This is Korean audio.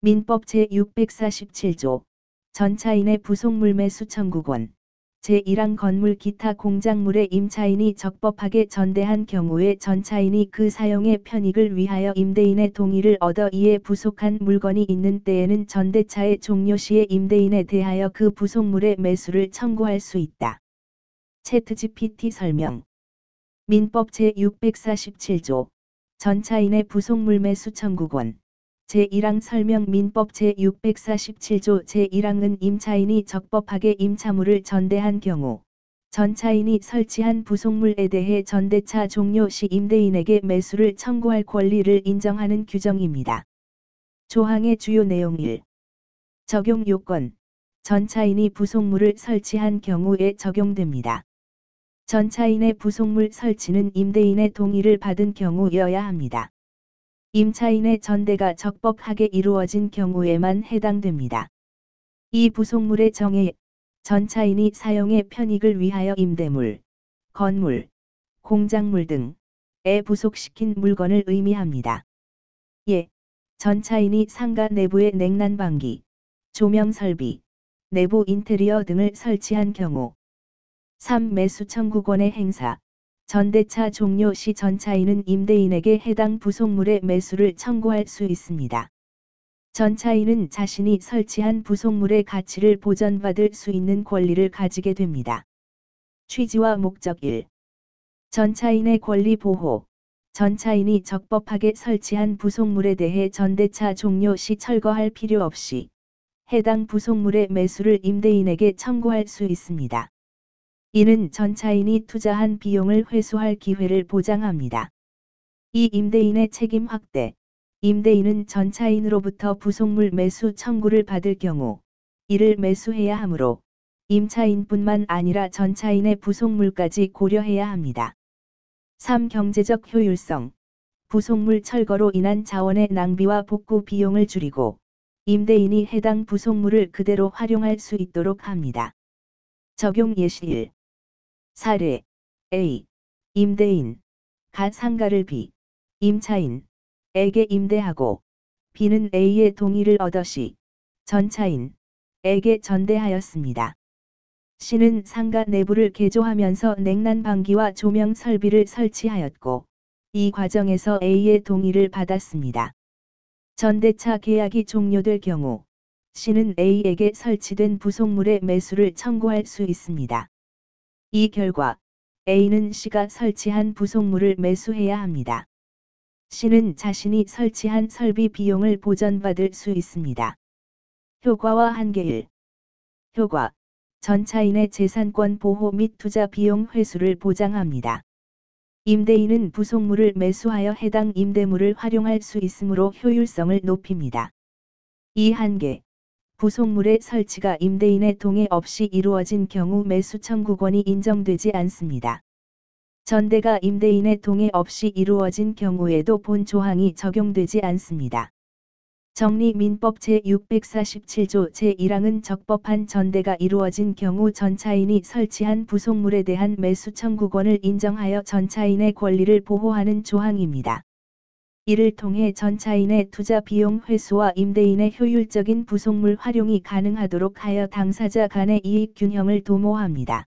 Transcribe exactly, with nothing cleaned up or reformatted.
민법 제육백사십칠 조 전차인의 부속물 매수 청구권 제일 항 건물 기타 공작물의 임차인이 적법하게 전대한 경우에 전차인이 그 사용의 편익을 위하여 임대인의 동의를 얻어 이에 부속한 물건이 있는 때에는 전대차의 종료 시에 임대인에 대하여 그 부속물의 매수를 청구할 수 있다. 챗지피티 설명 민법 제육백사십칠 조 전차인의 부속물 매수 청구권 제일 항 설명 민법 제육백사십칠 조 제일 항은 임차인이 적법하게 임차물을 전대한 경우 전차인이 설치한 부속물에 대해 전대차 종료 시 임대인에게 매수를 청구할 권리를 인정하는 규정입니다. 조항의 주요 내용 일. 적용 요건 전차인이 부속물을 설치한 경우에 적용됩니다. 전차인의 부속물 설치는 임대인의 동의를 받은 경우여야 합니다. 임차인의 전대가 적법하게 이루어진 경우에만 해당됩니다. 이 부속물의 정의, 전차인이 사용의 편익을 위하여 임대물, 건물, 공작물 등에 부속시킨 물건을 의미합니다. 예. 전차인이 상가 내부에 냉난방기, 조명 설비, 내부 인테리어 등을 설치한 경우 삼. 매수 청구권의 행사 전대차 종료 시 전차인은 임대인에게 해당 부속물의 매수를 청구할 수 있습니다. 전차인은 자신이 설치한 부속물의 가치를 보전받을 수 있는 권리를 가지게 됩니다. 취지와 목적 일. 전차인의 권리 보호. 전차인이 적법하게 설치한 부속물에 대해 전대차 종료 시 철거할 필요 없이 해당 부속물의 매수를 임대인에게 청구할 수 있습니다. 이는 전차인이 투자한 비용을 회수할 기회를 보장합니다. 이 임대인의 책임 확대. 임대인은 전차인으로부터 부속물 매수 청구를 받을 경우 이를 매수해야 하므로 임차인뿐만 아니라 전차인의 부속물까지 고려해야 합니다. 삼. 경제적 효율성. 부속물 철거로 인한 자원의 낭비와 복구 비용을 줄이고 임대인이 해당 부속물을 그대로 활용할 수 있도록 합니다. 적용 예시 일. 사례 A. 임대인 가 상가를 B. 임차인에게 임대하고 B는 A의 동의를 얻어 C. 전차인에게 전대하였습니다. C는 상가 내부를 개조하면서 냉난방기와 조명 설비를 설치하였고 이 과정에서 A의 동의를 받았습니다. 전대차 계약이 종료될 경우 C는 A에게 설치된 부속물의 매수를 청구할 수 있습니다. 이 결과 A는 C가 설치한 부속물을 매수해야 합니다. C는 자신이 설치한 설비 비용을 보전받을 수 있습니다. 효과와 한계 일. 효과. 전차인의 재산권 보호 및 투자 비용 회수를 보장합니다. 임대인은 부속물을 매수하여 해당 임대물을 활용할 수 있으므로 효율성을 높입니다. 이 한계. 부속물의 설치가 임대인의 동의 없이 이루어진 경우 매수 청구권이 인정되지 않습니다. 전대가 임대인의 동의 없이 이루어진 경우에도 본 조항이 적용되지 않습니다. 정리 민법 제육백사십칠 조 제일 항은 적법한 전대가 이루어진 경우 전차인이 설치한 부속물에 대한 매수 청구권을 인정하여 전차인의 권리를 보호하는 조항입니다. 이를 통해 전차인의 투자 비용 회수와 임대인의 효율적인 부속물 활용이 가능하도록 하여 당사자 간의 이익 균형을 도모합니다.